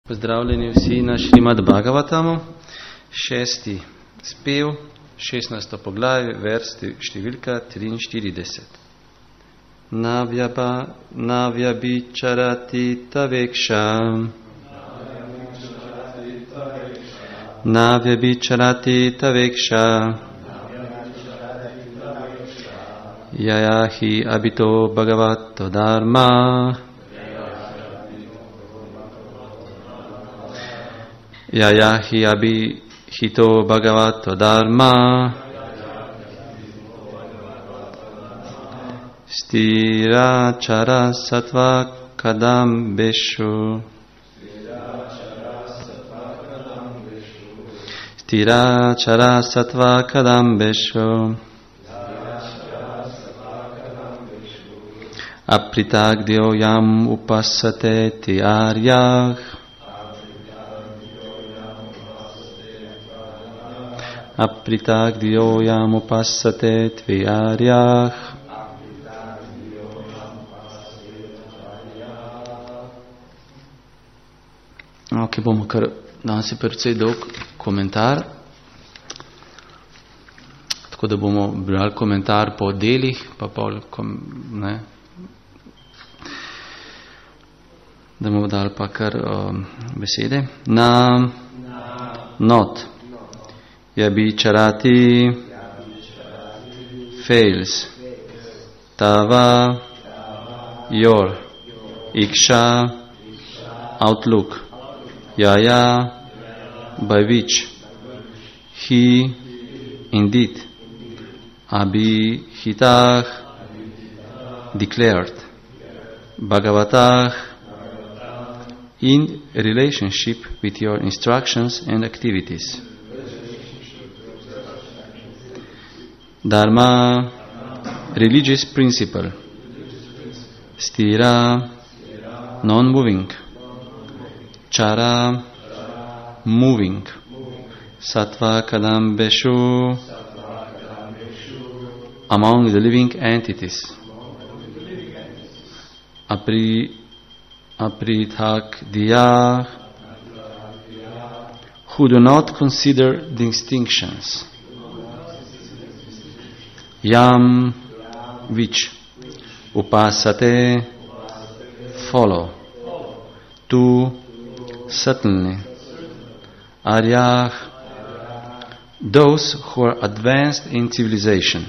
Pozdravljeni vsi na Šrimad Bhagavatamu, 6. spev, 16. poglavje, versti številka 43. Navyabičarati taveksha Navyabičarati taveksha Yayahi abito bhagavato dharma Yayahi abhito bhagavato dharma Sthirachara sattva kadambeshu Sthirachara sattva kadambeshu Apritagdyo yam upassate tiaryah Apritagdyo yam upassate tviaryah Ok, bomo kar danes je precej dolg komentar, tako da bomo brali komentar po delih, pa pol, da bomo dali pa kar besede. Not. Yabičarati fails. Tava, your. Iksha, outlook. Yaya, by which. He, indeed. Abhihitah, declared. Bhagavatah, in relationship with your instructions and activities. Dharma, religious principle. Sthira, non-moving. Chara, moving. Sattva kadambeshu, among the living entities. Apritagdiya, who do not consider distinctions. Yam, which. Upasate, follow. Tu, certainly. Aryah, those who are advanced in civilization.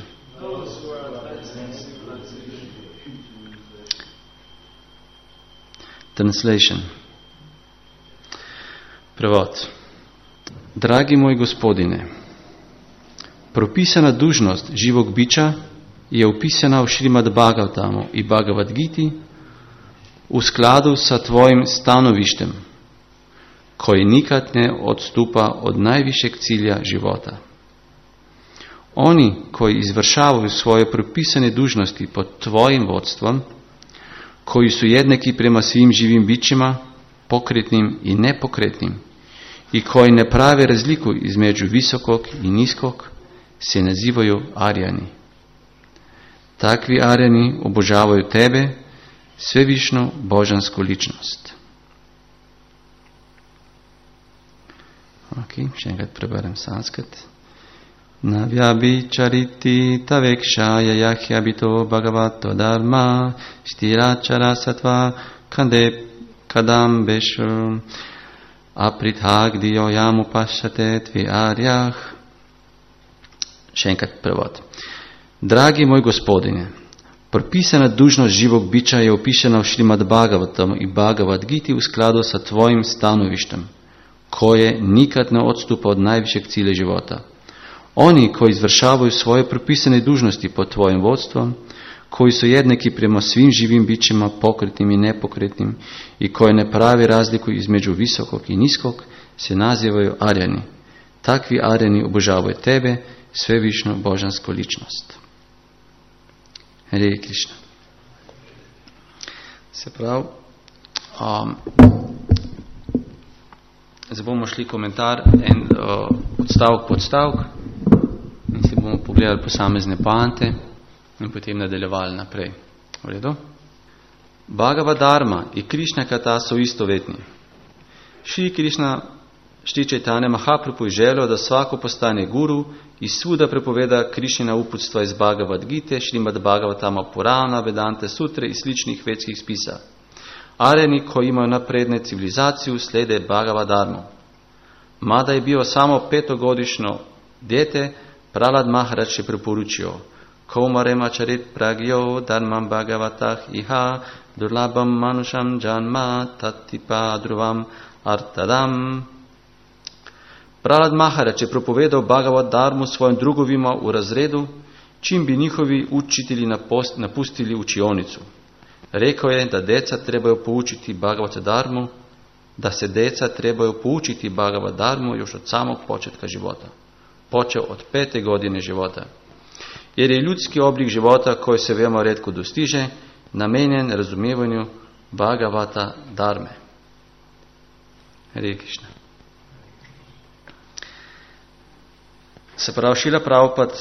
Translation. Prevod. Dragi moj gospodine, propisana dužnost živog bića je upisana u Šrimad Bhagavatamu i Bhagavad Giti u skladu sa tvojim stanovištem, koji nikad ne odstupa od najvišeg cilja života. Oni koji izvršavaju svoje propisane dužnosti pod tvojim vodstvom, koji su jednaki prema svim živim bićima, pokretnim i nepokretnim, i koji ne prave razliku između visokog i niskog, se nazivaju Arijani. Takvi Arijani obožavaju tebe, svevišnu božansku ličnost. Ok, še enkrat preberem sanskrit. Navyabičariti taveksha yayahi abhito bhagavato dharma sthirachara sattva kadambeshu apritagdiyo yam upassate tviaryah. Še enkrat prevod. Dragi moj gospodine, propisana dužnost živog bića je opisana v Šrimad Bhagavatamu i Bhagavad Giti u skladu sa tvojim stanovištem, koje nikad ne odstupa od najvišeg cilja života. Oni koji izvršavaju svoje propisane dužnosti pod tvojim vodstvom, koji su jednaki prema svim živim bićima, pokretnim i nepokretnim, i koji ne pravi razliku između visokog i niskog, se nazivaju Arijani. Takvi Arijani obožavaju tebe, svevišnu božansku ličnost. Hare Krishna. Se pravi, zdaj bomo šli komentar odstavek po odstavek in si bomo pogledali posamezne poante in potem nadaljevali naprej. V redu? Bhagavad Dharma i Krišna Kata su istovetni. Šri Chaitanya Mahaprabhu je želio da svako postane guru i svuda prepoveda Krišnina uputstva iz Bhagavad Gite, Šrimad Bhagavatama Purana, Vedante Sutre i sličnih vedskih spisa. Aryani koji imaju napredne civilizaciju slijede Bhagavad Dharmu. Mada je bio samo 5-godišnjo dijete, Prahlad Maharaj je preporučio Kaumarema charit pragyo dharmam bhagavatah iha durlabam manusham janma tatipa druvam artadam. Prahlad Maharaj je propovedal Bhagavad Dharmu svojim drugovima u razredu, čim bi njihovi učitelji napustili učionicu. Rekao je da deca trebaju poučiti Bhagavad Dharmu, da se deca trebaju poučiti Bhagavad Dharmu još od samog početka života. Počeo od 5. godine života. Jer je ljudski oblik života koji se veoma redko dostiže, namenjen razumevanju Bhagavata Dharme. Hare Krishna. Se pravi, Šrila Prabhupada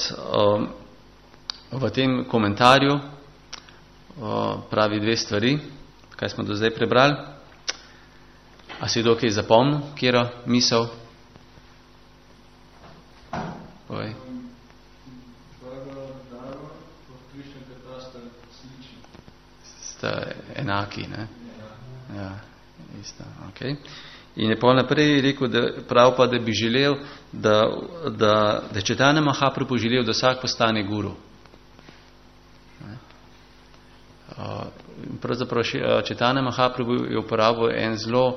v tem komentarju pravi 2 stvari, kaj smo do zdaj prebrali. A si kdo kaj zapomnil, kjero misel? Povej. Sta enaki, ne? Ja, isto, okej. In je pol naprej rekel, da Prabhupada bi želel, da Chaitanya Mahaprabhu želel, da vsak postane guru. Pravzaprav Chaitanya Mahaprabhu je uporabil en zelo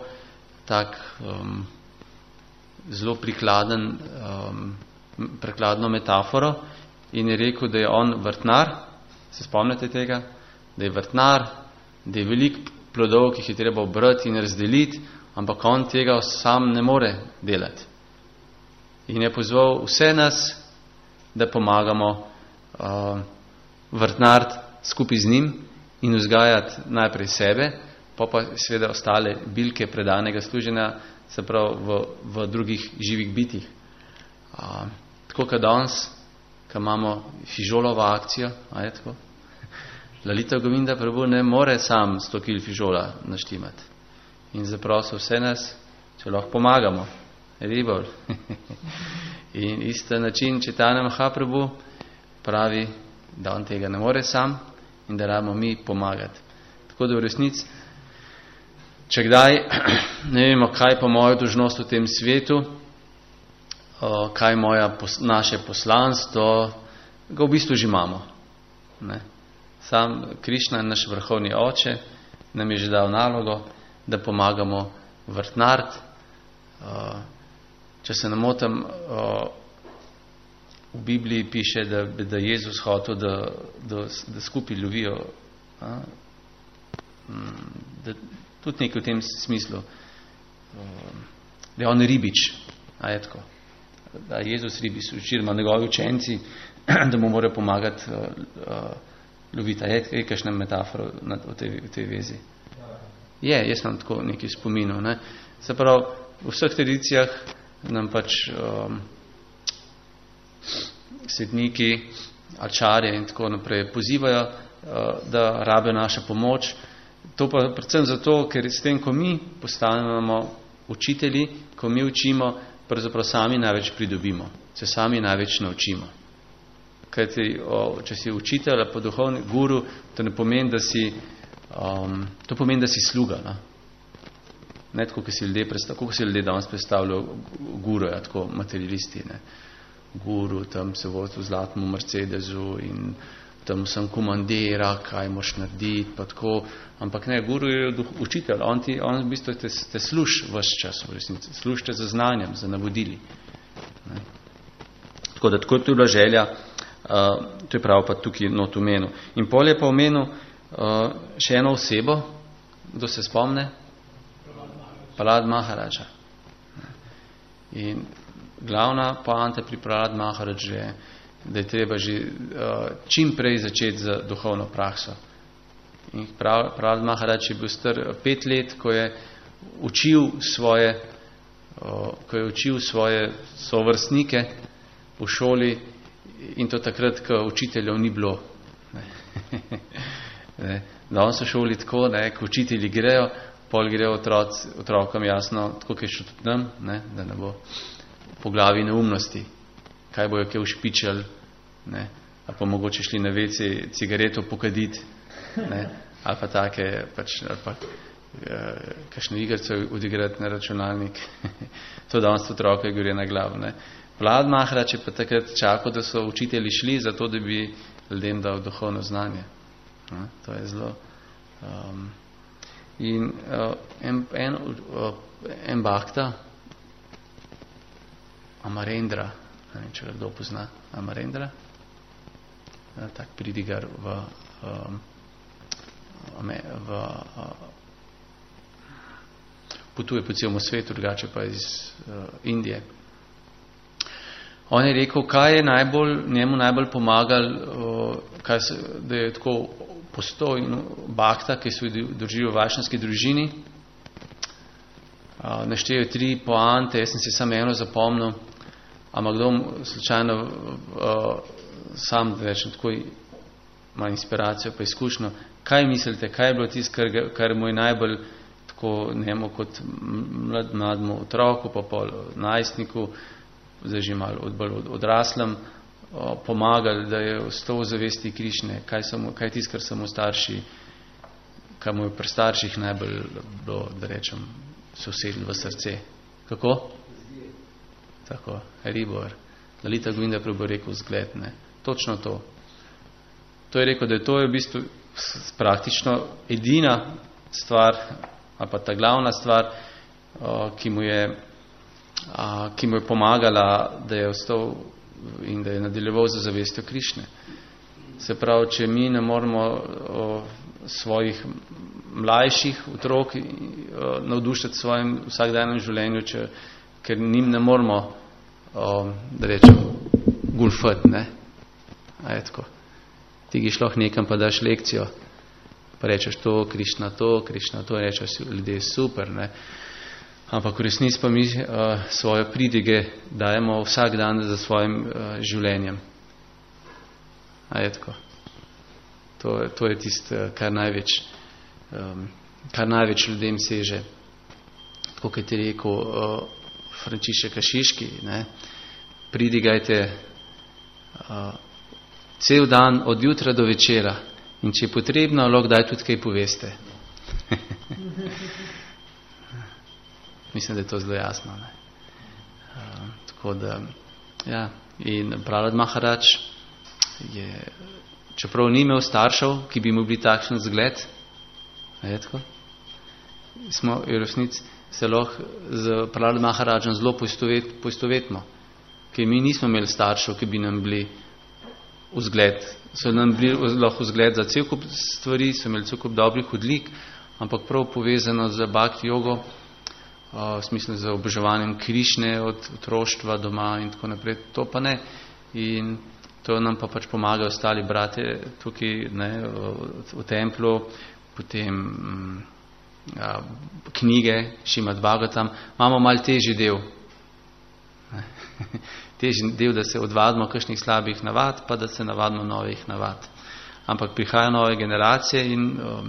prekladno metaforo in je rekel, da je on vrtnar, se spomnite tega, da je vrtnar, da je veliko plodov, ki jih je treba obrati in razdeliti, ampak on tega sam ne more delati. In je pozval vse nas, da pomagamo vrtnariti skupaj z njim in vzgajati najprej sebe, pa seveda ostale bilke predanega služenja, se pravi v drugih živih bitih. Tako kot danes, ko imamo fižolovo akcijo, a je tako? Lalita Govinda Prabhu ne more sam 100 kil fižola naštimati. In zaprosil vse nas, če lahko pomagamo. Ribol. In isto način Chaitanya Mahaprabhu pravi, da on tega ne more sam in da rabimo mi pomagati. Tako da v resnici, če kdaj ne vemo, kaj pa moja dolžnost v tem svetu, kaj naše poslanstvo, ga v bistvu že imamo. Ne? Sam Krišna, naš vrhovni oče, nam je že dal nalogo, da pomagamo vrtnariti. Če se ne motim, v Bibliji piše, da Jezus hotel, da skupaj lovijo. Tudi nekaj v tem smislu. Da je on ribič. A je tako? Da je Jezus ribič, oziroma njegovi učenci, da mu mora pomagati loviti. A je kakšna metafora v tej vezi? Jaz sem tako nekaj spominul. Ne? Se pravi, v vseh tradicijah nam pač svetniki, ačarje in tako naprej pozivajo, da rabijo našo pomoč. To pa predvsem zato, ker s tem, ko mi postanemo učitelji, ko mi učimo, pravzaprav sami največ pridobimo, se sami največ naučimo. Kajti, če si učitelj ali pa duhovni guru, to ne pomeni, to pomeni, da si sluga. Ne tako, kako si ljudje danes predstavljajo guru, tako materialisti. Ne. Guru, tam se vozi v zlatem Mercedesu in tam sem komandira, kaj moš narediti, pa tako. Ampak ne, guru je učitelj, on v bistvu te služ ves čas, v resnici. Služite za znanjem, za navodili. Ne. Tako da tako je bila želja, to je prav pa tukaj not omenil. In pol je pa omenil še eno osebo, kdo se spomne? Prahlad Maharaja. In glavna poanta pri Prahlad Maharaja je, da je treba že čim prej začeti z duhovno prakso. In Prahlad Maharaja je bil star 5 let, ko je učil svoje sovrstnike v šoli, in to takrat, ko učiteljev ni bilo. Danes so šoli tako, ko učitelji grejo, pol gre otrokom jasno, tako kot je še tudi nam, ne, da ne bo po glavi neumnosti, kaj bojo kaj ušpičali, ne, ali pa mogoče šli na WC cigareto pokaditi, ne, ali pa take, pač, ali pa kakšno igrico odigrati na računalnik. To danes otroke gre na glavo. Ne. Vlad Maharač je pa takrat čakal, da so učitelji šli, zato da bi ljudem dal duhovno znanje. Ne. To je zelo... in en bhakta, Amarendra, ne vem, če ga kdo pozna, Amarendra, tak pridigar potuje po celem svetu, drugače pa iz Indije. On je rekel, kaj je njemu najbolj pomagalo, da je tako postoj in bhakta, ki se držijo v vajšnavski družini. Naštejo 3 poante, jaz sem si samo eno zapomnil, ampak kdo slučajno sam, da rečem, tako ima inspiracijo pa izkušnjo. Kaj mislite, kaj je bilo tisto, kar mu je najbolj tako njemu kot mlademu otroku, pa pol najstniku, zdaj že malo bolj odraslem, pomagali, da je ostal v zavesti Krišne, kaj je tisto, kar so mu starši, kar mu je pri starših najbolj bilo, da rečem, sosedlo v srce. Kako? Tako, Haribor. Lalita Govinda Prabhu rekel zgled, ne. Točno to. To je rekel, da to je v bistvu praktično edina stvar, ali pa ta glavna stvar, ki mu je pomagala, da je ostal in da je nadaljeval za zavestjo Krišne. Se pravi, če mi ne moramo svojih mlajših otrok navdušiti v svojem vsakdanjem življenju, ker njim ne moramo, da rečem, gulfati, ne? A je tako. Ti gi šloh nekam pa daš lekcijo, pa rečeš to, Krišna to, rečeš ljudje super, ne? Ampak v resnici pa mi svoje pridige dajemo vsak dan za svojim življenjem. A je tako. To je tisto, kar največ ljudem seže. Tako kot je rekel Frančišek Ašiški, ne? Pridigajte cel dan od jutra do večera in če je potrebno, lahko daj tudi kaj poveste. Mislim, da je to zelo jasno. Ne? Tako da, ja, in Prahlad Maharač je, čeprav ni imel staršev, ki bi mu bili takšen zgled, je tako, smo v resnici se lahko z Prahlad Maharačem zelo poistovetimo, ker mi nismo imeli staršev, ki bi nam bili vzgled. So nam bili lahko vzgled za cel kup stvari, so imeli cel kup dobrih odlik, ampak prav povezano z bhakti jogo, v smislu za oboževanjem Krišne od otroštva doma in tako naprej, to pa ne. In to nam pa pač pomagajo ostali brate tukaj, ne, v templu, potem knjige, Šrimad Bhagavatam, imamo malo težji del. Težji del, da se odvadimo kakšnih slabih navad, pa da se navadimo novih navad. Ampak prihajajo nove generacije in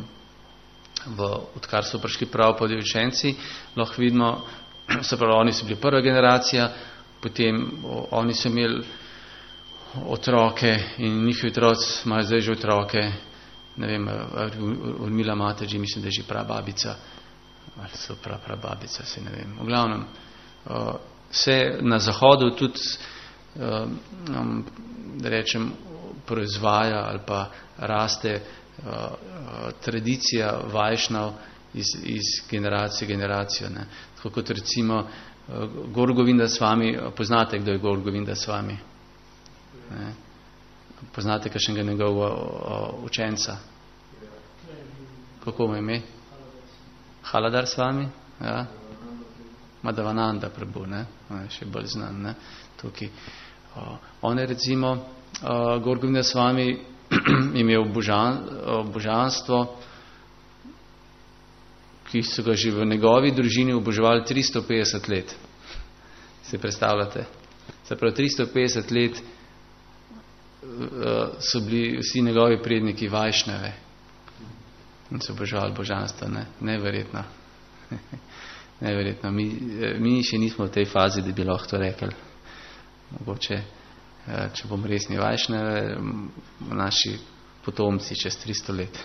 odkar so prišli prav podjevčenci, lahko vidimo, se pravi, oni so bili prva generacija, potem oni so imeli otroke in njihovi otroci imajo zdaj že otroke, ne vem, Urmila Mataji, mislim, da je že prababica, ali so prababica, se ne vem. V glavnem, vse na zahodu tudi, da rečem, proizvaja ali pa raste tradicija Vajšnav iz generacije v generacijo. Ne. Tako kot recimo Gaur Govinda Swami, poznate, kdo je Gaur Govinda Swami? Ne. Poznate kakšnega njegovega učenca? Kako mu ime? Haladhar Swami? Ja. Madhavananda Prabhu, ne? Še bolj znan, ne? Tukaj. On je recimo, Gaur Govinda Swami imel božanstvo, ki so ga že v njegovi družini oboževali 350 let. Se predstavljate? Se pravi, 350 let so bili vsi njegovi predniki Vajšnave in so oboževali božanstvo, ne? Neverjetno. Neverjetno. Mi še nismo v tej fazi, da bi lahko to rekli. Mogoče, če bom resni vajšne, naši potomci čez 300 let.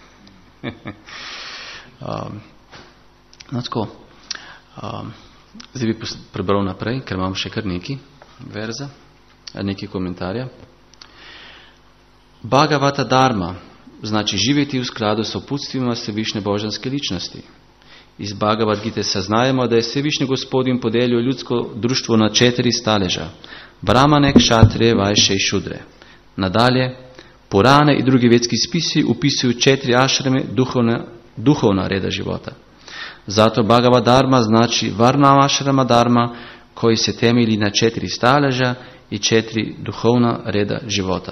No tako. Zdaj bi prebral naprej, ker imam še kar neki verza, neki komentarja. Bhagavata Dharma znači živjeti u skladu s uputstvima Svevišnje božanske ličnosti. Iz Bhagavad Gite saznajemo, da je Svevišnji Gospodin podelio ljudsko društvo na 4 staleža. Brahmane, kšatrije, vajše i šudre. Nadalje, Purane i drugi vedski spisi upisuju 4 ašrame duhovna reda života. Zato Bhagavad Dharma znači Varna ašrama Dharma koji se temelji na 4 staleža i 4 duhovna reda života.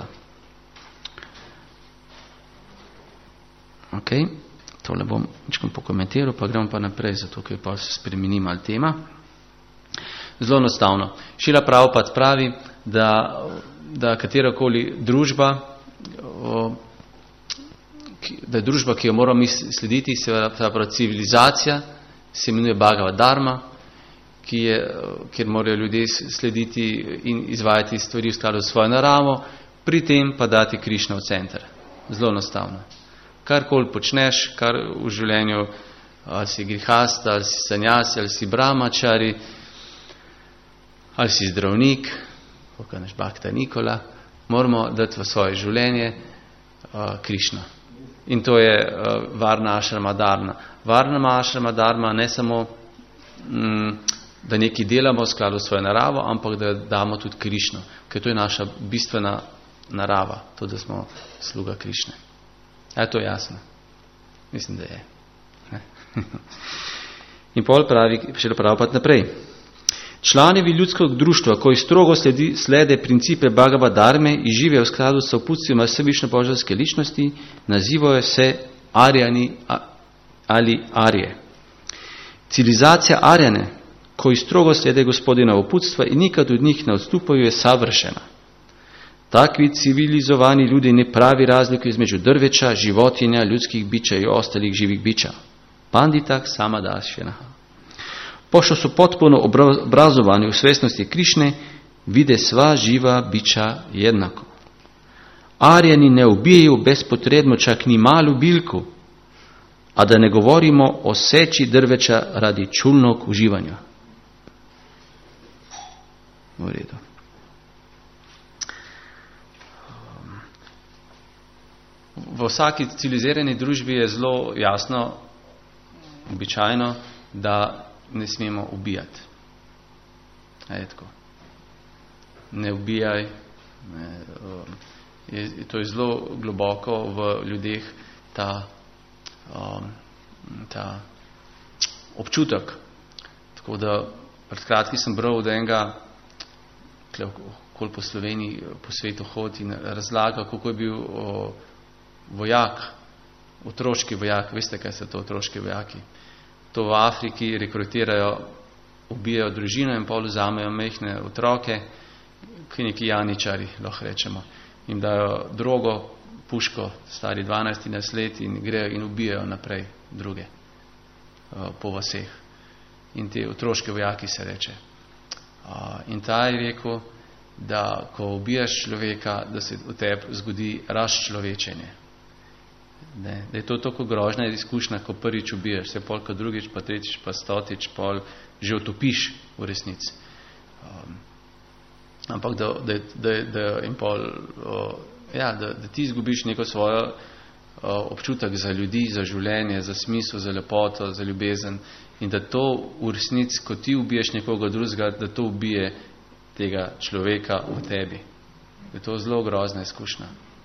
Ok, tole bom ničkom pokomentiral, pa gremo pa naprej, zato ker pa se spremeni malo tema. Zelo enostavno. Šrila Prabhupada pravi, da katerakoli družba, da je družba, ki jo moramo mi slediti, se pravi civilizacija, se imenuje Bhagavad Dharma, kjer morajo ljudje slediti in izvajati stvari v skladu s svojo naravo, pri tem pa dati Krišno v center. Zelo enostavno. Karkoli počneš, kar v življenju, ali si grihasta, ali si sanjasi, ali si brahmačari, ali si zdravnik, kot naš Bhakta Nikola, moramo dati v svoje življenje Krišno. In to je Varna ašrama Dharma. Varna ašrama Dharma ne samo, da nekaj delamo v skladu s svojo naravo, ampak da damo tudi Krišno, ker to je naša bistvena narava, to, da smo sluga Krišne. Je to jasno? Mislim, da je. In pol pravi, še pravi naprej. Članovi ljudskog društva, koji strogo slede principe Bhagavad Dharme i žive u skladu sa uputstvima Svevišnje božanske ličnosti, nazivaju se Arijani ali Arije. Civilizacija Arijane, koji strogo slede gospodina uputstva i nikad od njih ne odstupaju, je savršena. Takvi civilizovani ljudi ne pravi razliku između drveća, životinja, ljudskih bića i ostalih živih bića. Panditak sama dašjenaha. Pošto su potpuno obrazovani u svjesnosti Krišne, vide sva živa bića jednako. Arijani ne ubijaju bespotrebno čak ni malu biljku, a da ne govorimo o seći drveća radi čulnog uživanja. U redu. V vsaki civilizirani družbi je zelo jasno, običajno, da ne smemo ubijati. Tako. Ne ubijaj. To je zelo globoko v ljudeh ta občutek. Tako da pred kratkim sem bral, da enega, koliko po Sloveniji, po svetu hodi in razlaga, kako je bil vojak, otroški vojak. Veste, kaj so to otroški vojaki? To v Afriki rekrutirajo, ubijajo družino in pol vzamejo mehne otroke, ki neki janičari, lahko rečemo. Jim dajo drogo, puško, stari 12 let in grejo in ubijajo naprej druge po vaseh. In te otroške vojaki se reče. In ta je rekel, da ko ubijaš človeka, da se v tebi zgodi razčlovečenje. Da je to toliko grožna izkušnja, ko prvič ubiješ, se pol, ko drugič, pa tretjič, pa stotič, pol že utopiš v resnici. Ampak da ti izgubiš neko svojo občutek za ljudi, za življenje, za smisel, za lepoto, za ljubezen in da to v resnici, ko ti ubiješ nekoga drugega, da to ubije tega človeka v tebi. Da je to zelo grozna izkušnja.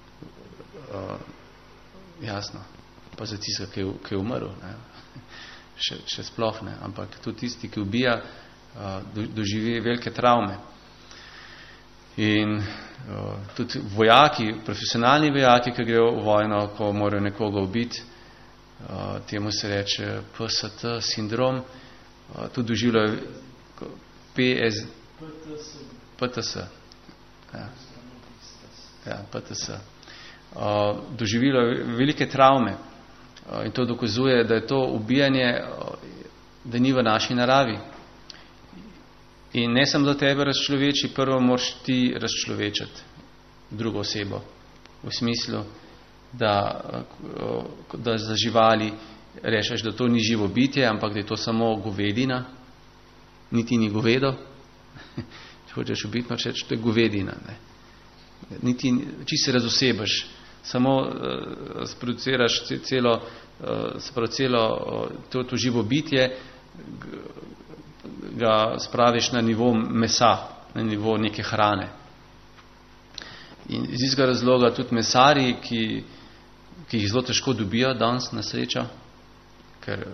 Jasno. Pa za tistega, ki je umrl. Ne? Še sploh ne. Ampak tudi tisti, ki ubija, doživi velike travme. In tudi vojaki, profesionalni vojaki, ki grejo v vojno, ko morajo nekoga ubiti, temu se reče PST sindrom, tudi doživljajo PTS. PTS. Doživelo velike travme in to dokazuje, da je to ubijanje da ni v naši naravi. In ne sem za tebe razčloveči, prvo moraš ti razčlovečati drugo osebo. V smislu, da za živali rečeš, da to ni živo bitje, ampak da je to samo govedina, niti ni govedo. Če hočeš ubiti, moraš reči, to je govedina. Ne? Niti, či se razosebaš, samo sproduciraš celo to živo bitje, ga spraviš na nivo mesa, na nivo neke hrane. In iz istega razloga tudi mesarji, ki jih zelo težko dobijo danes na srečo, ker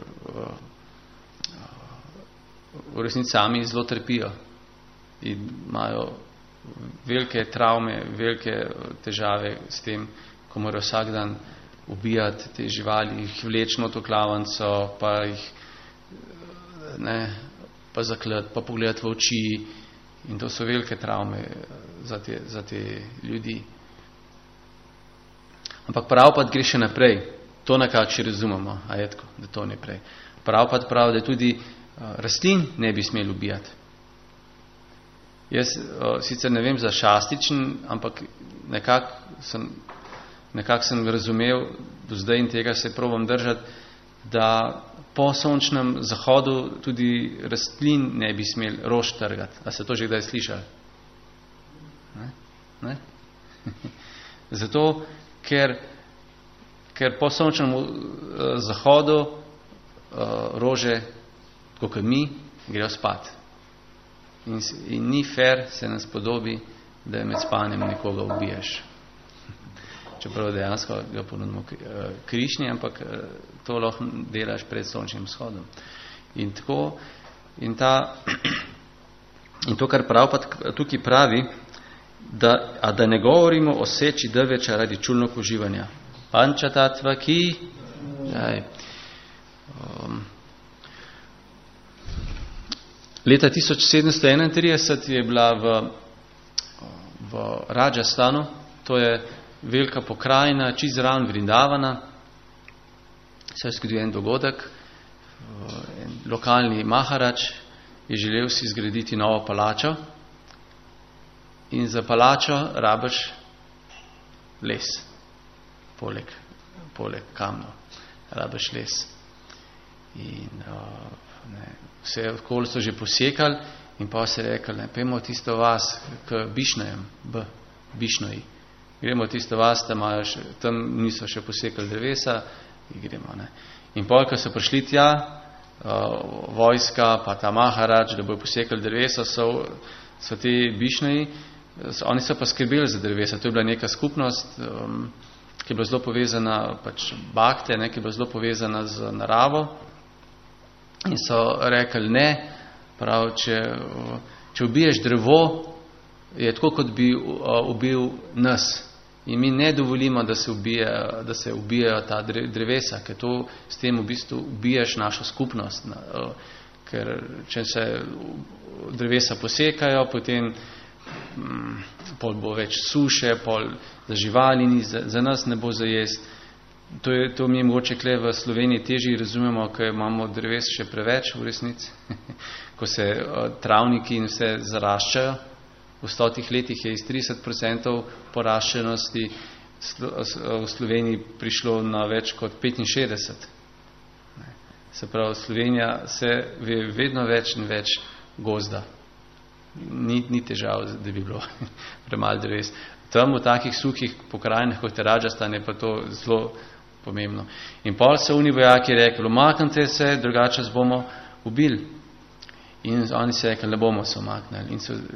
v resnici sami zelo trpijo in imajo velike travme, velike težave s tem, ko morajo vsak dan ubijati te živali, jih vleči v to klavanco, pa jih pa zaklati, pa pogledati v oči, in to so velike travme za te ljudi. Ampak pravpad gre še naprej, to nekako še razumemo, da to ne prej. Pravpad pravi, da tudi rastlin ne bi smeli ubijati. Jaz sicer ne vem za šastičen, ampak nekako sem razumel do zdaj in tega se probam držati, da po sončnem zahodu tudi rastlin ne bi smeli rož trgati. A ste to že kdaj slišali? Ne? Zato, ker po sončnem zahodu rože, tako kot mi, grejo spat. In ni fair se nam spodobi, da med spanjem nekoga ubiješ. Čeprav dejansko ga ponudimo krišnji, ampak to lahko delaš pred sončnim vzhodom. In to, kar tukaj pravi, da ne govorimo o seči drveča radi čulnog uživanja. Pančatatva ki leta 1731 je bila v Rajasthanu, to je velika pokrajina, čist zraven Vrindavana, se je zgodil en dogodek, en lokalni maharač je želel si zgraditi novo palačo in za palačo rabiš les, poleg kamnov, rabiš les. In vse okoli so že posekali in pa se rekli, pojmo tisto vas k Bišnojem, Bišnoji. Gremo tisto vas, tam niso še posekali drevesa in gremo. In pol, ko so prišli tja, vojska, pa ta maharač, da bojo posekali drevesa, so ti Bišnoji, oni so pa skrbeli za drevesa. To je bila neka skupnost, ki je bila zelo povezana, pač bakte, ki je bila zelo povezana z naravo. In so rekli, ne, prav, če ubiješ drevo, je tako, kot bi ubil nas. In mi ne dovolimo, da se ubijajo ta drevesa, ker to s tem v bistvu ubiješ našo skupnost. Ker če se drevesa posekajo, potem pol bo več suše, pol za živali ni, za nas ne bo za jesti. To mi je mogoče kle v Sloveniji težje razumemo, ker imamo dreves še preveč v resnici, ko se travniki in vse zaraščajo. V 100 letih je iz 30% poraščenosti v Sloveniji prišlo na več kot 65. Se pravi, Slovenija se ve vedno več in več gozda. Ni težav, da bi bilo premalo dreves. Tam v takih suhih pokrajinah, kot je Rajasthan, je pa to zelo pomembno. In pol so oni vojaki rekli, umaknite se, drugače se bomo ubili. In oni se rekli, ne bomo se umaknili.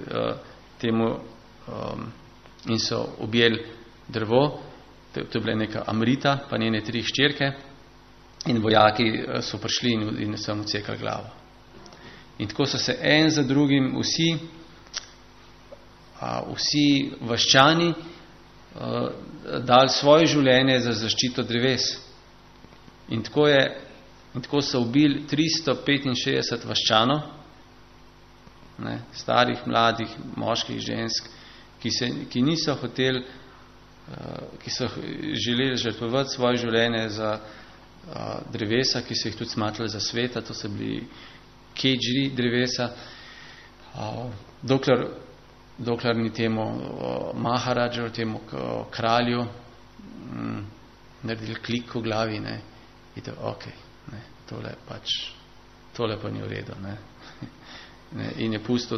In so objeli drevo, to je bila neka Amrita, pa njene 3 hčerke, in vojaki so prišli in so mu cekali glavo. In tako so se en za drugim vsi vaščani dali svoje življenje za zaščito dreves. In tako so ubili 365 vaščanov, starih, mladih, moških, žensk, ki niso hoteli, ki so želeli žrtvovati svoje življenje drevesa, ki so jih tudi smatrali za sveta, to so bili kedžri drevesa, dokler ni temu Maharadžu, temu kralju, naredili klik v glavi, ne, in to, ne, tole pa ni v redu, ne. In je pustil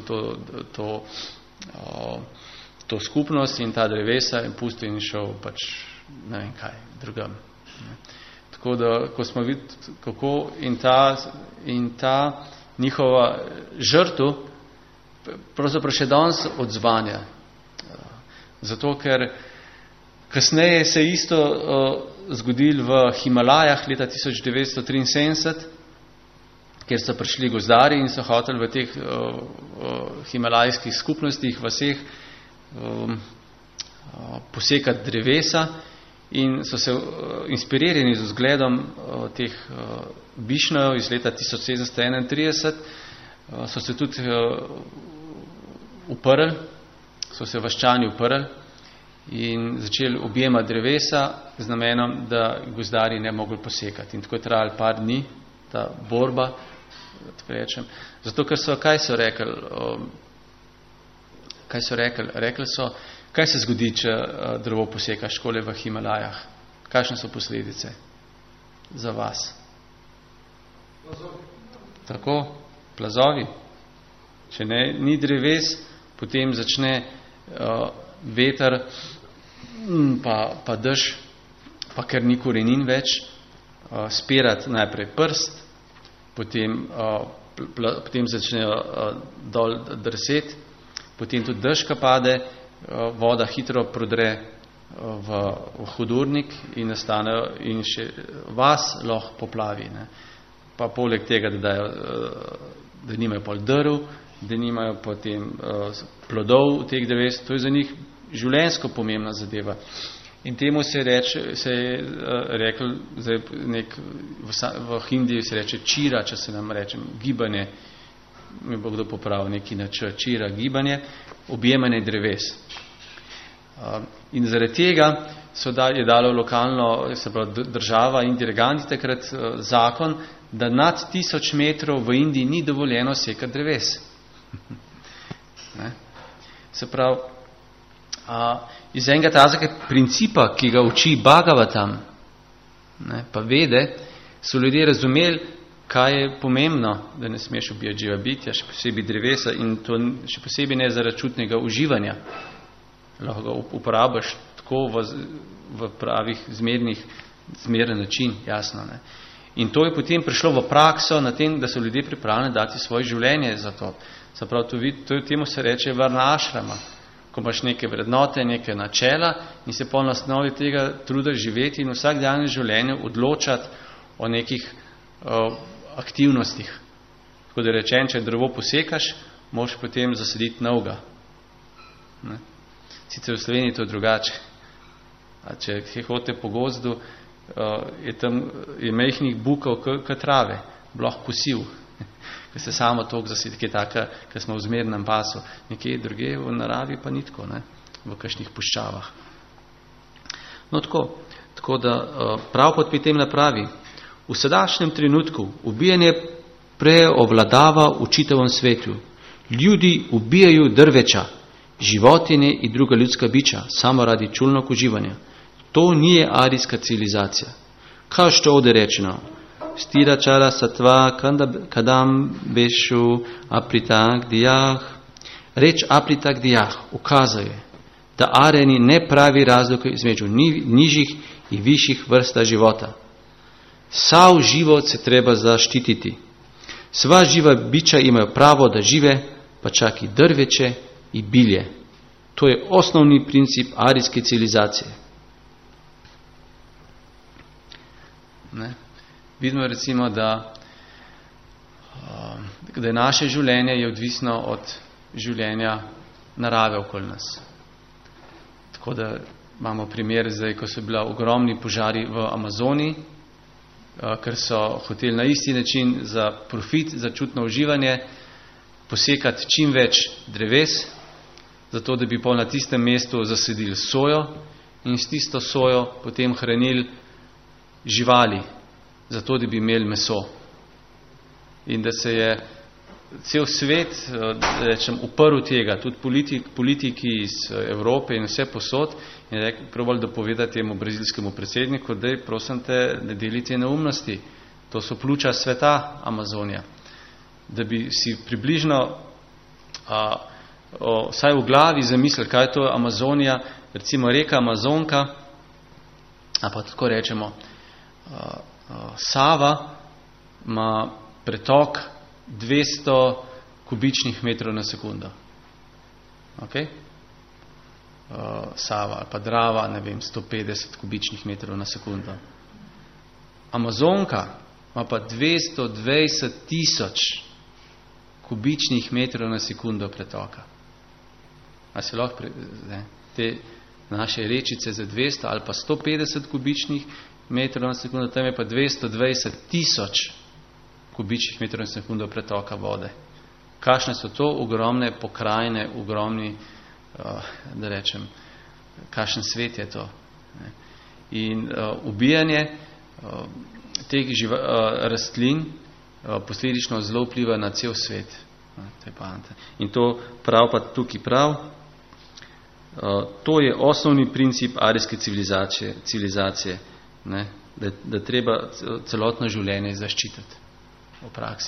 to skupnost in ta drevesa in pustil in šel pač, ne vem kaj, drugam. Ne. Tako da, ko smo videli, kako in ta njihova žrtev pravzaprav še danes odzvanja. Zato, ker kasneje se je isto zgodilo v Himalajah leta 1973, kjer so prišli gozdarji in so hoteli v teh himalajskih skupnostih, vaseh, posekati drevesa in so se inspirirani z vzgledom teh Višnajev iz leta 1731, so se tudi uprli, so se vaščani uprli in začeli objemati drevesa z namenom, da gozdarji ne mogli posekati. In tako je trajalo par dni, ta borba, rečem. Zato, ker kaj so rekli? Rekli so, kaj se zgodi, če drevo posekaš škole v Himalajah? Kakšne so posledice za vas? Tako, plazovi. Če ni dreves, potem začne veter, pa dež, pa ker ni korenin več, spirati najprej prst, potem začnejo dol drseti, potem tudi dežka pade, voda hitro prodre v hudurnik in nastanejo in še vas lahko poplavi. Ne. Pa poleg tega, da nimajo pol drv, da nimajo potem plodov teh dreves, to je za njih življenjsko pomembna zadeva. In temu se je rekel, v Hindiji se reče čira, če se nam rečem, gibanje, mi bo kdo popravil neki način, čira, gibanje, objemanje dreves. In zaradi tega je dalo lokalno, se pravi država Indire Gandhi takrat zakon, da nad 1000 metrov v Indiji ni dovoljeno sekati dreves. Ne? Se pravi, iz enega tazega principa, ki ga uči Bhagavatam, ne, pa vede, so ljudje razumeli, kaj je pomembno, da ne smeš ubijati živa bitja, še posebej drevesa in to še posebej ne zaradi čutnega uživanja. Lahko ga uporabiš tako v pravih zmeren način, jasno. Ne. In to je potem prišlo v prakso na tem, da so ljudje pripravljeni dati svoje življenje za to. Se pravi, temu se reče varnašrama, ko imaš neke vrednote, neke načela in se po osnovi tega trudiš živeti in vsak dan v življenju odločati o nekih aktivnostih. Tako da rečem, če drevo posekaš, moraš potem zasaditi novega. Ne. Sicer v Sloveniji to je drugače. A če hodite po gozdu, je majhnih bukov kot trave, lahko kosil, ker se samo toliko zasedi, ki je taka, ker smo v zmernem pasu. Nekje druge v naravi pa ni tako, ne, v kakšnih puščavah. No tako da prav pot pri tem napravi. V sadašnjem trenutku ubijanje preovladava v čitavom svetu. Ljudi ubijajo drveča, životinje i druga ljudska bića, samo radi čulnog uživanja. To nije arijska civilizacija. Kao što ovdje rečeno, stira čara satva kadam bešu apritak dijah. Reč apritak dijah ukazuje da Areni ne pravi razliku između nižih i viših vrsta života. Sav život se treba zaštititi. Sva živa bića imaju pravo da žive, pa čak i drveće i bilje. To je osnovni princip arijske civilizacije. Ne? Vidimo recimo, da je naše življenje je odvisno od življenja narave okoli nas. Tako da imamo primer zdaj, ko so bila ogromni požari v Amazoniji, ker so hoteli na isti način za profit, za čutno uživanje posekati čim več dreves, zato da bi pol na tistem mestu zasedili sojo in s tisto sojo potem hranili živali, zato da bi imeli meso. In da se je cel svet, rečem, uprl tega, tudi politiki iz Evrope in vse posod, in probali dopovedati temu brazilskemu predsedniku, da prosim te, ne delite neumnosti, to so pljuča sveta Amazonija. Da bi si približno vsaj v glavi zamislili, kaj je to Amazonija, recimo reka Amazonka, a pa tako rečemo, Sava ima pretok 200 kubičnih metrov na sekundo. Okay? Sava ali pa Drava, ne vem, 150 kubičnih metrov na sekundo. Amazonka ima pa 220 tisoč kubičnih metrov na sekundo pretoka. A se lahko te naše rečice za 200 ali pa 150 kubičnih metrov na sekundo, tam je pa 220 tisoč kubičnih metrov na sekundo pretoka vode. Kakšne so to ogromne pokrajine, ogromni, da rečem, kakšen svet je to. In ubijanje teh rastlin posledično zelo vpliva na cel svet. In to prav pa tukaj prav. To je osnovni princip arijske civilizacije, ne? Da treba celotno življenje zaščititi v praksi.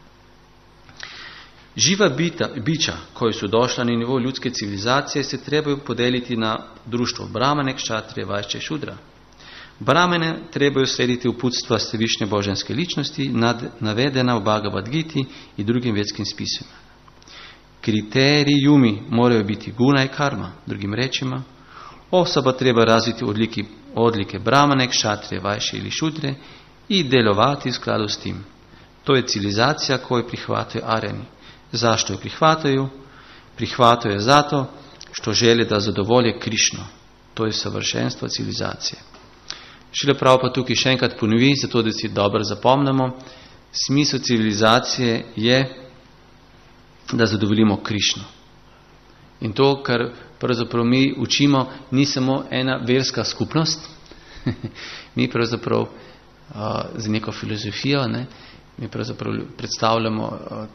Živa biča, koji su došla na nivo ljudske civilizacije, se trebaju podeliti na društvo Brahmane, Kšatrije, Vajšče, Šudra. Brahmane trebaju slediti uputstva Svevišnje božanske ličnosti, navedena u Bhagavad Giti i drugim vjedskim spisima. Kriterijumi moraju biti guna i karma, drugim rečima. Osoba treba razviti odlike Brahmane, Kšatrije, Vajšče ili Šudre i delovati u skladu s tim. To je civilizacija koju prihvataju Aryani. Zašto je prihvataju? Prihvataju je zato što žele da zadovolje Krišno. To je savršenstvo civilizacije. Šrila Prabhupada tukaj še enkrat ponovi, zato da si dobro zapomnimo. Smisel civilizacije je, da zadovoljimo Krišno. In to, kar pravzaprav mi učimo, ni samo ena verska skupnost. Mi pravzaprav z neko filozofijo, ne, mi pravzaprav predstavljamo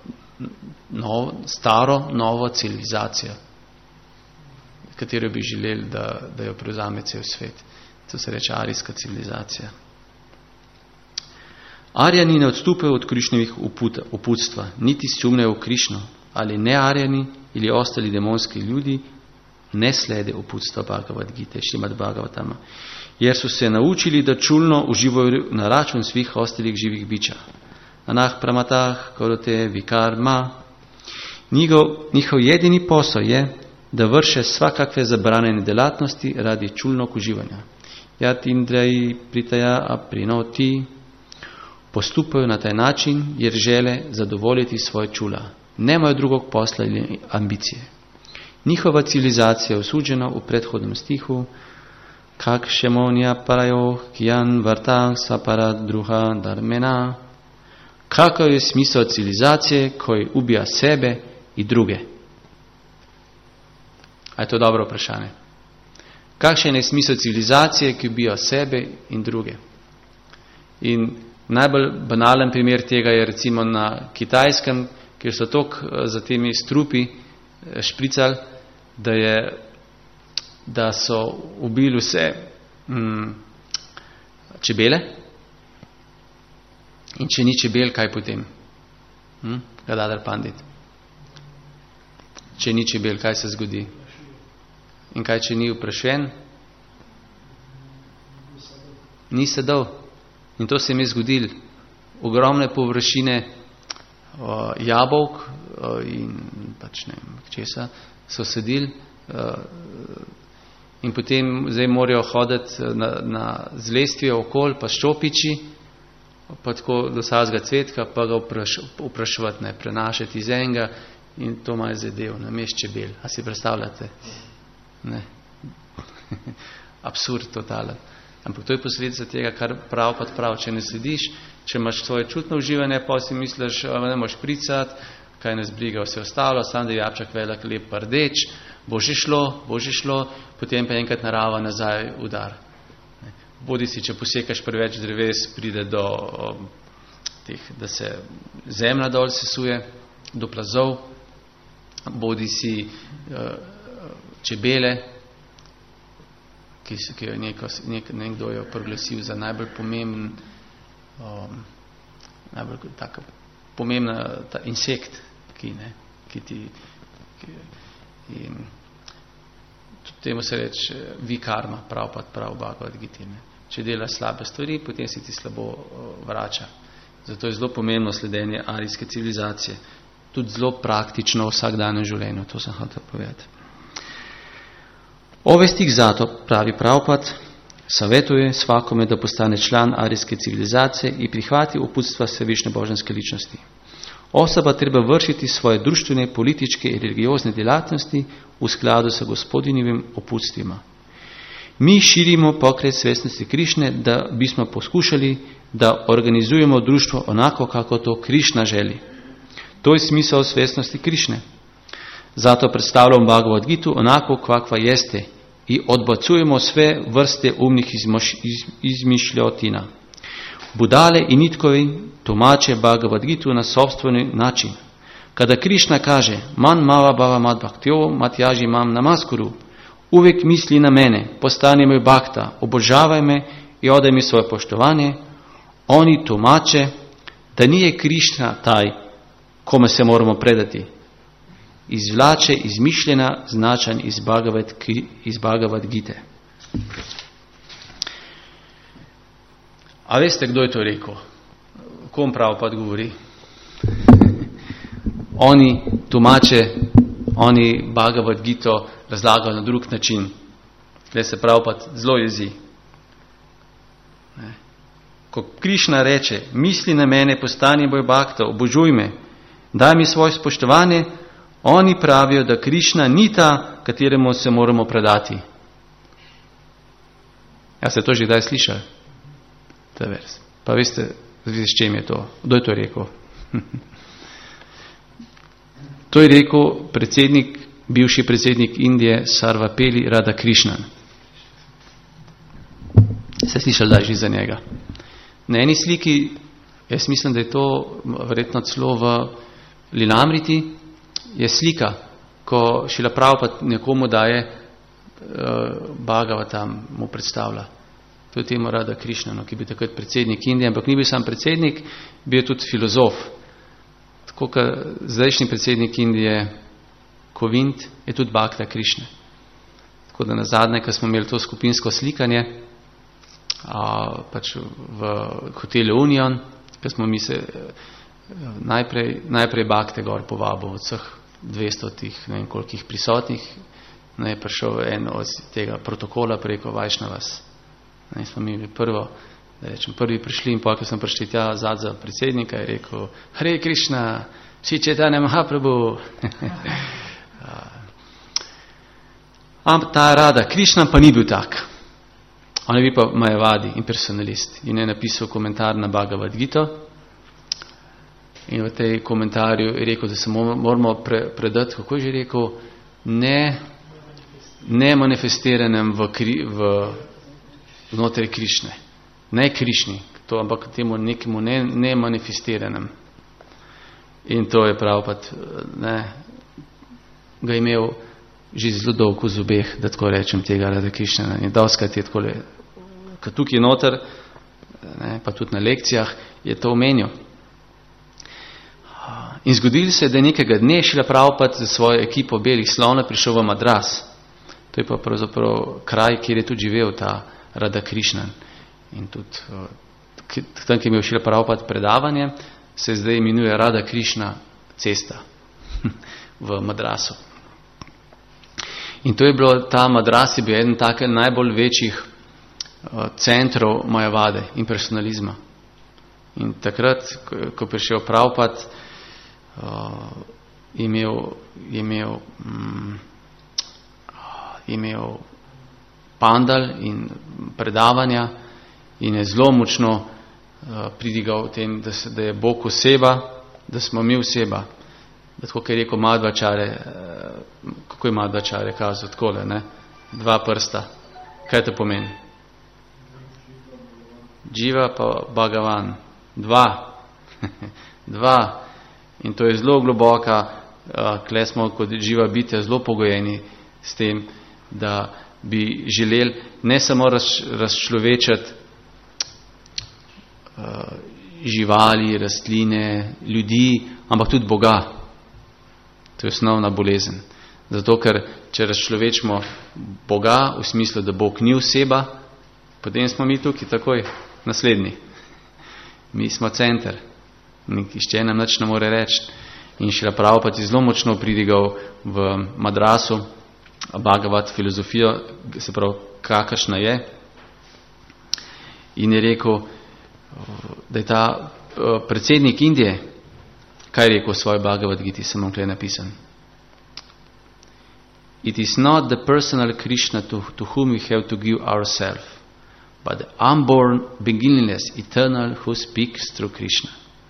novo civilizacijo, katero bi želeli, da jo prevzame cel svet. To se reče arijska civilizacija. Aryani ne odstupajo od Krišnovih uputstva, niti sumnjajo v Krišno, ali ne Aryani ili ostali demonski ljudi ne slede uputstva Bhagavad Gite, Šrimad Bhagavatama, jer su se naučili da čulno uživaju na račun svih ostalih živih bića. Anah pramatah korote vikarma. Njihov jedini posao je da vrše svakakve zabranjene delatnosti radi čulnog uživanja. Jat indraji pritaja aprinoti. Postupaju na taj način jer žele zadovoljiti svoje čula. Nemaju drugog posla ili ambicije. Njihova civilizacija je osuđena u prethodnom stihu kak šemonja parajo kijan vartah sapara druha darmena. Kakav je smisao civilizacije koji ubija sebe i druge? A je to dobro vprašanje. Kakšen je smisel civilizacije, ki ubija sebe in druge? In najbolj banalen primer tega je recimo na Kitajskem, kjer so toliko za temi strupi špricali, da so ubili vse čebele. In če ni čebel, kaj potem? Gadadhar Pandit. Če ni čebel, kaj se zgodi? In kaj, če ni vprašen? Ni sedel. In to se mi je zgodilo. Ogromne površine jabolk in pač ne vem, česa so sedili in potem zdaj morajo hoditi z lestvijo okoli, pa ščopiči, pa tako do vsakega cvetka, pa ga vprašavati, ne, prenašati iz enega in to malo zadev, namest čebel. A si predstavljate? Ne. Absurd totalen. Ampak to je posledica tega, kar prav, če ne slediš, če imaš svoje čutno uživanje, pa si misliš, ne moš pricati, kaj nas briga vse ostalo, sam da je jabčak velik, lep, rdeč, bo že šlo, potem pa enkrat narava nazaj udar. bodi si, če posekaš preveč dreves, pride do da se zemlja dol sesuje, do plazov, bodi si čebele, ki jo nekdo je proglasil za najbolj pomemben, najbolj taka pomembna ta insekt, in temu se reče vikarma, prav Bhagavad Gita. Če delaš slabe stvari, potem se ti slabo vrača. Zato je zelo pomembno sledenje arijske civilizacije. Tudi zelo praktično v vsakdanjem življenju, to sem hotel povedati. Ovestih zato, pravi Prabhupada, savjetuje svakome da postane član arijske civilizacije i prihvati uputstva Svevišnje božanske ličnosti. Osoba treba vršiti svoje društvene, političke i religiozne djelatnosti u skladu sa gospodinjevim uputstvima. Mi širimo pokret svjesnosti Krišne da bismo poskušali da organizujemo društvo onako kako to Krišna želi. To je smisao svjesnosti Krišne. Zato predstavljamo Bhagavad Gitu onako kakva jeste i odbacujemo sve vrste umnih izmišljotina. Budale i nitkovi tumače Bhagavad Gitu na sopstveni način. Kada Krišna kaže man mava bhava mad bhaktyo matjaži mam namaskuru, uvijek misli na mene, postani moj bhakta, obožavaj me i odaj mi svoje poštovanje, oni tumače da nije Krišna taj kome se moramo predati. Izvlače izmišljena značanj iz Bhagavad Gite. A veste, kdo je to rekel? Kom Prabhupada govori? Oni tumače, oni Bhagavad Gito razlagajo na drug način. Tukaj se Prabhupada zelo jezi. Ko Krišna reče, misli na mene, postani moj bhakta, obožuj me, daj mi svoje spoštovanje, oni pravijo, da Krišna ni ta, kateremu se moramo predati. Ja, ste to že kdaj slišali? Ta vers. Pa veste, s čem je to? Kdo je to rekel? To je rekel bivši predsednik Indije Sarvapeli Radhakrishan. Ste slišali da že za njega? Na eni sliki, jaz mislim, da je to verjetno celo v Lilamriti, je slika, ko Šrila Prabhupada nekomu daje Bhagavata, mu predstavlja. To je temu Radhakrishanu, ki bi takrat predsednik Indije, ampak ni bil sam predsednik, bil je tudi filozof. Tako kot zdajšnji predsednik Indije Kovind je tudi Bhakta Krišne. Tako da nazadnje, ko smo imeli to skupinsko slikanje pač v hotelu Union, ko smo mi se najprej Bhakte gor povabil od vseh 200 ne vem kolikih prisotnih, je prišel en od tega protokola preko Vajšnavas. Smo mi prvi prišli in ko sem prišli tja zad za predsednika, je rekel, Hare Krišna, Šri Čaitanja Mahaprabhu. Ampak ta Radhakrishan pa ni bil tak. On je bil pa Majavadi, impersonalist. In je napisal komentar na Bhagavad Gita. In v tej komentarju je rekel, da se moramo predati, kako je že rekel, ne manifestiranem vnotraj Krišne. Ne Krišni, ampak temu nekemu ne manifestiranem. In to je Prabhupada, ga imel že zelo dolgo v zubeh, da tako rečem, tega Radhakrishana. In doskrat je takole, ko tukaj noter, pa tudi na lekcijah, je to omenil. In zgodilo se, da je nekega dne Šrila Prabhupada za svojo ekipo belih slonov prišel v Madras. To je pa pravzaprav kraj, kjer je tudi živel ta Radhakrishnan. In tudi tam, ki je imel Šrila Prabhupada predavanje, se zdaj imenuje Radhakrishna cesta v Madrasu. In to je bilo, ta Madras je bil eden takih najbolj večjih centrov Majavade in personalizma. In takrat, ko prišel Prabhupada, je imel pandal in predavanja in je zelo močno pridigal o tem, da je Bog oseba, da smo mi oseba. Da tako, je rekel Madhvačare, kako je Madhvačare kazal, takole, 2 prsta. Kaj to pomeni? Jiva pa Bhagavan. Dva. In to je zelo globoka, kle smo kot živa bitja zelo pogojeni s tem, da bi želeli ne samo razčlovečati živali, rastline, ljudi, ampak tudi Boga. To je osnovna bolezen. Zato, ker če razčlovečimo Boga v smislu, da Bog ni oseba, potem smo mi tukaj takoj naslednji. Mi smo center. Nihče nam nič ne more reči. In Šrila Prabhupada je zelo močno pridigal v Madrasu Bhagavad filozofijo, se pravi, kakršna je. In je rekel, da je ta predsednik Indije, kaj je rekel v svoji Bhagavad Giti, sem tukaj napisan. It is not the personal Krishna to whom we have to give ourselves, but the unborn, beginningless, eternal who speaks through Krishna.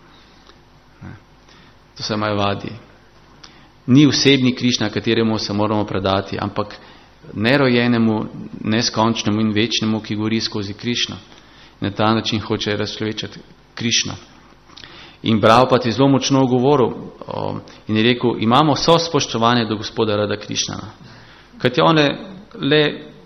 To se Majavadi. Ni osebni Krišna, kateremu se moramo predati, ampak nerojenemu, neskončnemu in večnemu, ki govori skozi Krišno. Na ta način hoče razčlovečati Krišno. In Prabhupada je zelo močno govoril in je rekel, imamo vso spoštovanje do gospoda Rada Krišnana. Kajti on je le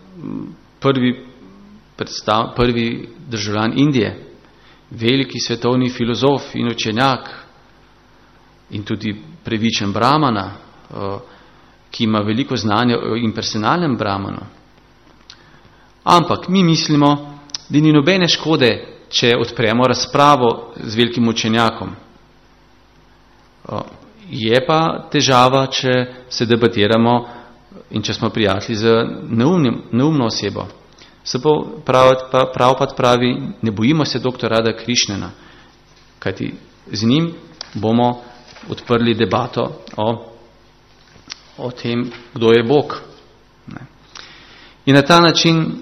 prvi državljan Indije, veliki svetovni filozof in učenjak, in tudi previčen Brahmana, ki ima veliko znanja o impersonalnem Brahmanu. Ampak mi mislimo, da ni nobene škode, če odpremo razpravo z velikim učenjakom. Je pa težava, če se debatiramo in če smo prijatelji z neumno osebo. Se Prabhupada pravi, ne bojimo se doktor Rada Krišnena, kajti z njim bomo odprli debato o tem, kdo je Bog. In na ta način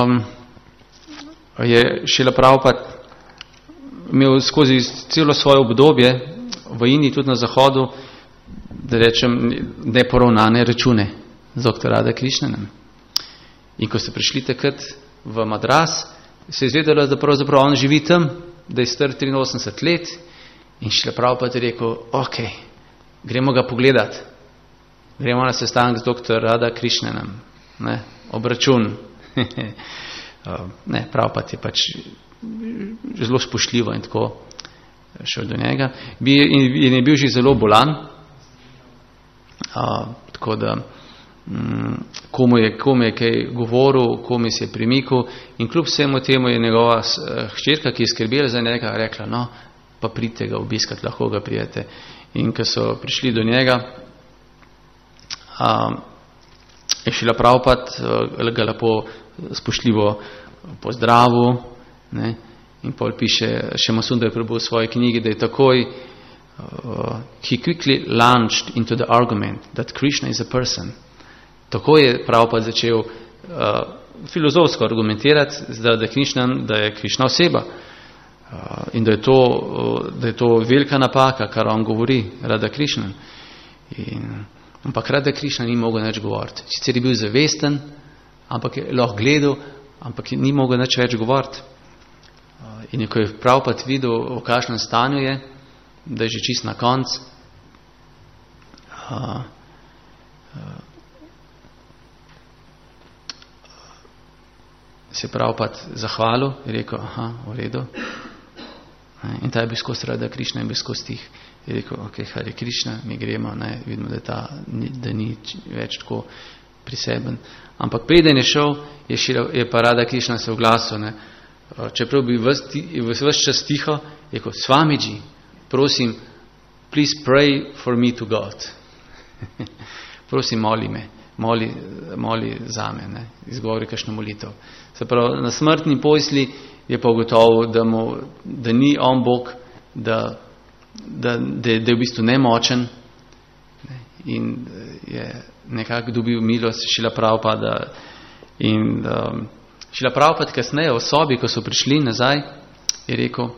je Šrila Prabhupada imel skozi celo svoje obdobje v Indiji, tudi na Zahodu, da rečem, neporavnane račune z dr. Rada Krišnenem. In ko so prišli takrat v Madras, se je izvedelo, da pravzaprav on živi tam, da je star 83 let. In Šrila Prabhupada je rekel, ok, gremo ga pogledat. Gremo na sestanek z dr. Rada Krišnenem. Obračun. Prabhupada je pač zelo spoštljivo in tako šel do njega. In je bil že zelo bolan. Tako da komu je kaj govoril, komu se je premikal. In kljub vsemu temu je njegova hčerka, ki je skrbela za njega, rekla, no, pa pridite ga obiskat, lahko ga prijete. In ko so prišli do njega, je Šrila Prabhupada ga lepo spoštljivo pozdravil, ne? In pol piše Shyama Sundar Prabhu v svoji knjigi, da je takoj he quickly launched into the argument that Krishna is a person. Tako je Prabhupada začel filozofsko argumentirati, da je Krishna oseba. In da je to velika napaka, kar on govori, Rada Krišnan. Ampak Rada Krišnan ni mogel nič govoriti. Sicer je bil zavesten, ampak je lahko gledal, ampak ni mogel nič več govoriti. In ko je Prabhupada videl, v kakšnem stanju je, da je že čist na konc, se je Prabhupada zahvalil in rekel, v redu. In ta je bil skozi Rada Krišna in bil skozi tih. Je rekel, ok, Hare Krišna, mi gremo, vidimo, da ni več tako priseben. Ampak preden je šel, je pa Rada Krišna se oglasil, čeprav bi ves čas tiho, je rekel, Swamiji, prosim, please pray for me to God. Prosim, moli me, moli zame, izgovori kakšno molitev. Se pravi, na smrtni posli je pa ugotovil, da ni on Bog, da je v bistvu nemočen, in je nekako dobil milost Šrila Prabhupada. In Šrila Prabhupada kasneje v sobi, ko so prišli nazaj, je rekel,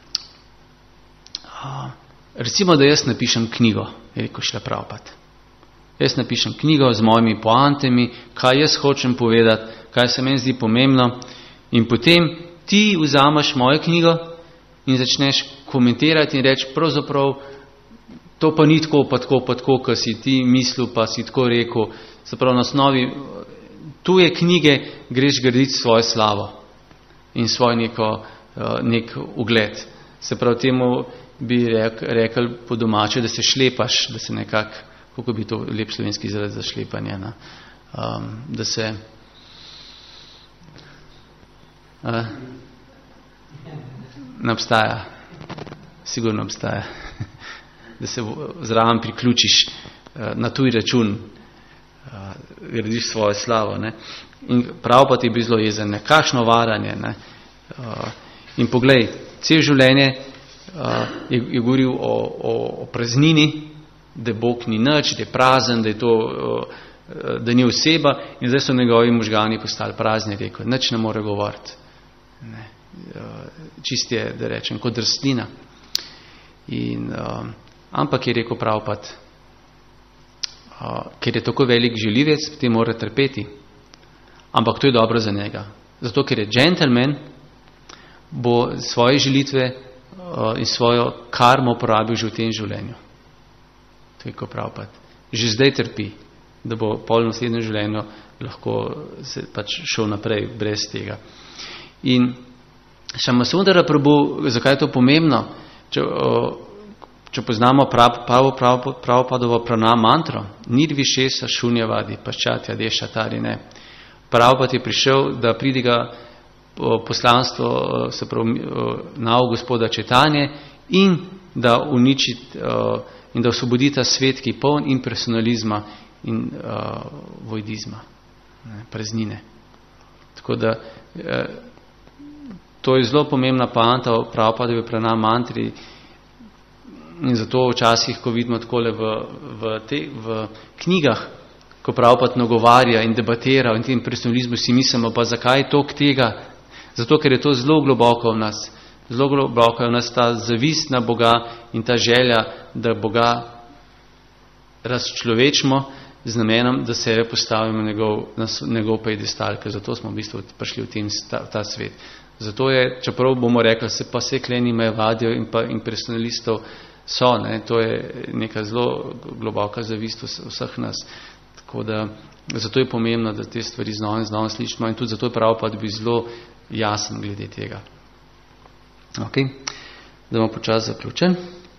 recimo, da jaz napišem knjigo, je rekel Šrila Prabhupada. Jaz napišem knjigo z mojimi poantami, kaj jaz hočem povedati, kaj se meni zdi pomembno, in potem ti vzameš mojo knjigo in začneš komentirati in reči, pravzaprav, to pa ni tako, pa tako, ko si ti mislil, pa si tako rekel. Se pravi, na osnovi tuje knjige greš graditi svojo slavo in svoj nek ugled. Se pravi, temu bi rekel po domače, da se šlepaš, da se nekako, kako bi to lep slovenski izraz za šlepanje, da se ne obstaja, sigurno obstaja, da se zraven priključiš na tuj račun, gradiš svojo slavo. Ne? In prav pa ti je bil zelo jezen, kakšno varanje. Ne? In poglej, cel življenje je govoril o praznini, da Bog ni nič, da je prazen, da ni oseba, in zdaj so njegovi možgani postali prazni, rekel, nič ne more govoriti. Ne. Čist je, da rečem, kot rastlina. Ampak je rekel Prabhupada, ker je tako velik želivec, potem mora trpeti. Ampak to je dobro za njega. Zato, ker je džentelmen, bo svoje želitve in svojo karmo porabil že v tem življenju. To je kot Prabhupada. Že zdaj trpi, da bo pol naslednjem življenju lahko se pač šel naprej brez tega. In Šamasundara Prabhu, zakaj je to pomembno? Če poznamo Prabhupadovo pranam mantro, Nirvišesa šunjavadi, paščatja deša tarine. Prabhupad je prišel, da pridi ga poslanstvo, se pravi, nauk gospoda Četanje in da uniči in da osvobodi ta svet, ki je poln impersonalizma in vojdizma, praznine. Tako da to je zelo pomembna poanta v Prabhupadovi pranam mantri. In zato včasih, ko vidimo takole v knjigah, ko Prabhupada nagovarja in debatira in tem personalizmu, si mislimo, pa zakaj toliko tega? Zato, ker je to zelo globoko v nas. Zelo globoko je v nas ta zavist na Boga in ta želja, da Boga razčlovečimo z namenom, da se postavimo na njegov pedestal, ker zato smo v bistvu prišli v ta svet. Zato je, čeprav bomo rekli, se pa vse kleni vadijo in pa impersonalistov so, ne, to je neka zelo globoka zavist vseh nas. Tako da, zato je pomembno, da te stvari znova slišimo in tudi zato je Prabhupada bi zelo jasen glede tega. Ok, da bomo počas zaključen.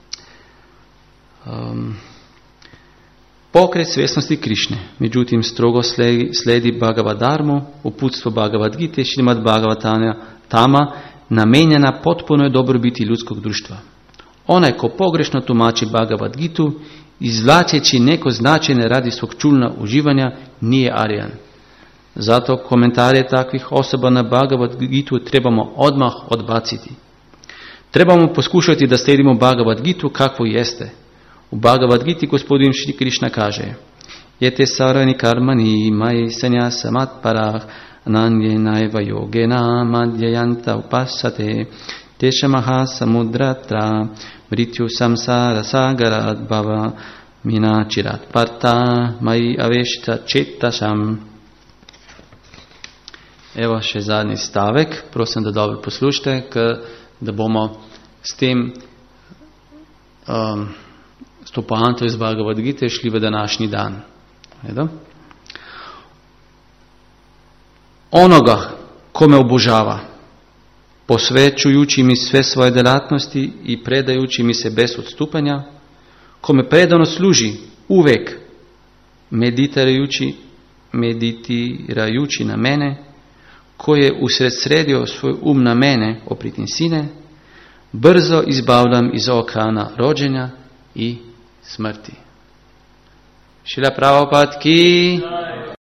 Pokret svjesnosti Krišne, međutim strogo sledi Bhagavadarmu, uputstvo Bhagavad Gite, Šrimad Bhagavatama, namenjena potpunoj dobrobiti ljudskog društva. Onaj, ko pogrešno tumači Bhagavad Gitu, izvlačeći neko značenje radi svog čulna uživanja, nije arijan. Zato komentarje takvih osoba na Bhagavad Gitu trebamo odmah odbaciti. Trebamo poskušati da sledimo Bhagavad Gitu kakvo jeste. U Bhagavad Giti gospodin Šri Krišna kaže: Jete sarani karmani mai sannyasa matparah ananjenaiva yogena madhyayanta upasate teshamaha samudratra mrityu samsara sagarat bhava minachirat parta mai aveshta chetasam. Evo še zadnji stavek, prosim, da dobro poslušajte, da bomo s tem s to poanto iz Bhagavad Gite šli v današnji dan. Edo? Onoga, ko me obožava, posvećujući mi sve svoje delatnosti i predajući mi se bez odstupanja, ko me predano služi uvek meditirajući na mene, ko je usredsredio svoj na mene opritim sine, brzo izbavljam iz okeana rođenja i smrti. Šrila Prabhupada ki